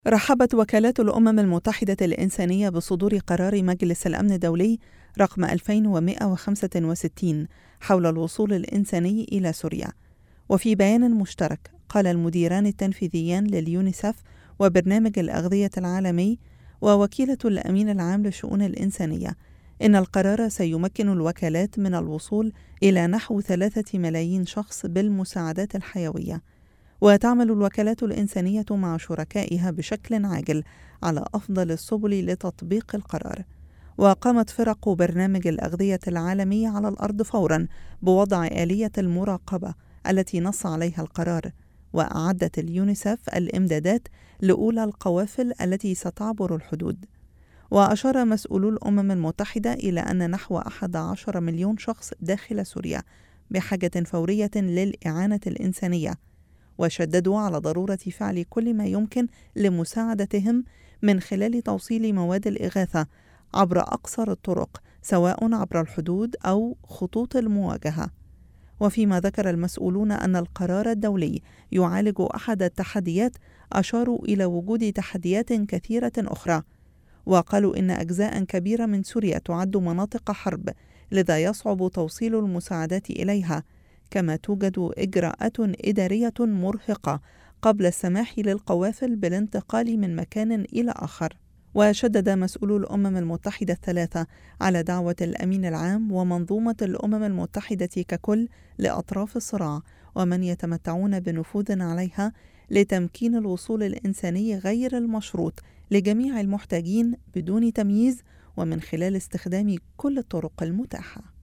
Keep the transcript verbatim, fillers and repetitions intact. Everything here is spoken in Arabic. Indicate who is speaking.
Speaker 1: رحبت وكالات الأمم المتحدة الإنسانية بصدور قرار مجلس الأمن الدولي رقم ألفين ومئة وخمسة وستين حول الوصول الإنساني إلى سوريا. وفي بيان مشترك قال المديران التنفيذيان لليونيسف وبرنامج الأغذية العالمي ووكيلة الأمين العام للشؤون الإنسانية إن القرار سيمكن الوكالات من الوصول إلى نحو ثلاثة ملايين شخص بالمساعدات الحيوية. وتعمل الوكالات الإنسانية مع شركائها بشكل عاجل على أفضل السبل لتطبيق القرار. وقامت فرق برنامج الأغذية العالمي على الأرض فورا بوضع آلية المراقبة التي نص عليها القرار، وأعدت اليونيسف الإمدادات لأولى القوافل التي ستعبر الحدود. وأشار مسؤولو الأمم المتحدة إلى أن نحو أحد عشر مليون شخص داخل سوريا بحاجة فورية للإعانة الإنسانية، وشددوا على ضرورة فعل كل ما يمكن لمساعدتهم من خلال توصيل مواد الإغاثة عبر أقصر الطرق سواء عبر الحدود أو خطوط المواجهة. وفيما ذكر المسؤولون أن القرار الدولي يعالج أحد التحديات، أشاروا إلى وجود تحديات كثيرة أخرى، وقالوا إن أجزاء كبيرة من سوريا تعد مناطق حرب، لذا يصعب توصيل المساعدات إليها، كما توجد إجراءات إدارية مرهقة قبل السماح للقوافل بالانتقال من مكان إلى آخر. وشدد مسؤولو الأمم المتحدة الثلاثة على دعوة الأمين العام ومنظومة الأمم المتحدة ككل لأطراف الصراع ومن يتمتعون بنفوذ عليها لتمكين الوصول الإنساني غير المشروط لجميع المحتاجين بدون تمييز ومن خلال استخدام كل الطرق المتاحة.